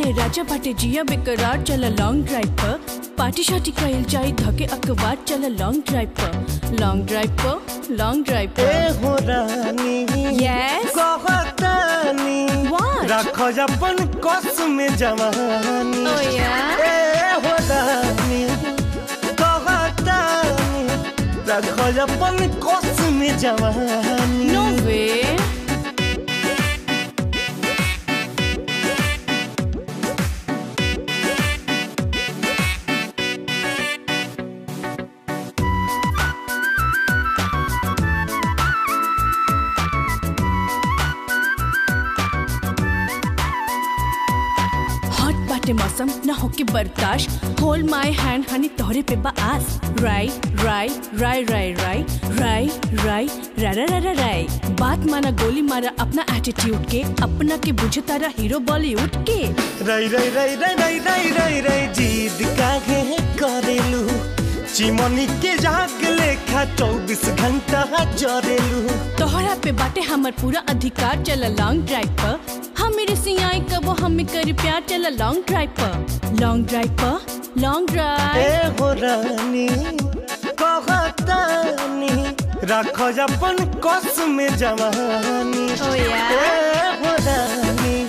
ए राजा बाटे जिया बेकरार चल लॉन्ग ड्राइव पर पार्टी शार्टी कइल जाई धके अखबार चल लॉन्ग ड्राइव पर लॉन्ग ड्राइव पर लॉन्ग ड्राइव पर ए हो रानी यस कहतानी व्हाट रखो अपन कस में जवानी ओ या ए हो रानी कहतानी रखो अपन कस में जवानी नो वे मौसम न होके बर्दाश्त होल्ड माय हैंड हनी तोहरे पे बास राई राई राई राई राई राई राई रा रा रा राई बात माना गोली मारा अपना एटीट्यूड के अपना के बुझे तारा हीरो बॉलीवुड के राई राई राई राई राई राई राई राई जीद काहे करेलू चिमनी के जाग लेखा 24 घंटा जरेलू तोहरा पे बाटे हमर पूरा अधिकार चल लॉन्ग ड्राइव पर हम मेरे सियाई कबो हमें करी प्यार चल लॉन्ग ड्राइव पर लॉन्ग ड्राइव पर लॉन्ग ड्राइव ए हो रानी कहतानी रखो अपन कस में जवानी ओ या ए हो रानी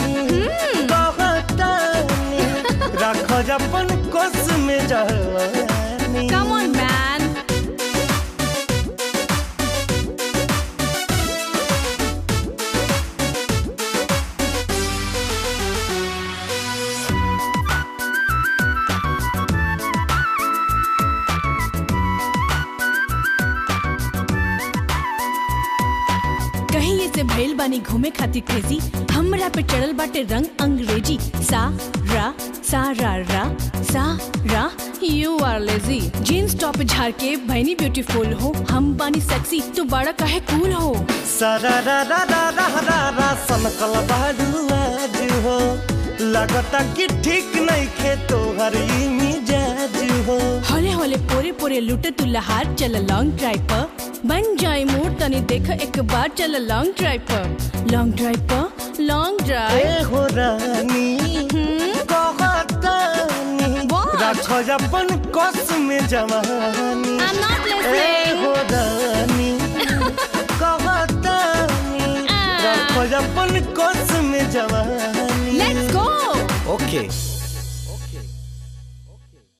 कहतानी रखो अपन कस में जवानी कम ऑन मैन कहीं से भइल बानी घूमे खातिर क्रेजी हमरा पे चढ़ल बाटे रंग अंग्रेजी सा रा you are lazy jeans top झाड़ के भैनी ब्यूटीफुल हो हम बानी सेक्सी तू बड़ा काहे कूल हो सारा रा रा रा रा रा रा सनकल बाडू आज हो लगता कि ठीक नहीं खे तोहर ई मिजाज हो होले होले पोरे पोरे लुटे तू लहार चल लॉन्ग ड्राइव पर बन जाए मूड तनी देख एक बार चल लॉन्ग ड्राइव पर लॉन्ग ड्राइव पर लॉन्ग ड्राइव ए हो रानी कहतानी रखो अपन कस में जवानी I am not a listening हो रानी कहतानी रखो अपन कस में जवानी लेट्स गो ओके